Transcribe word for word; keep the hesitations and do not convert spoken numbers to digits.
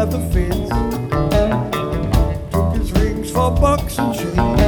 leather fits, took his rings for bucks and chains.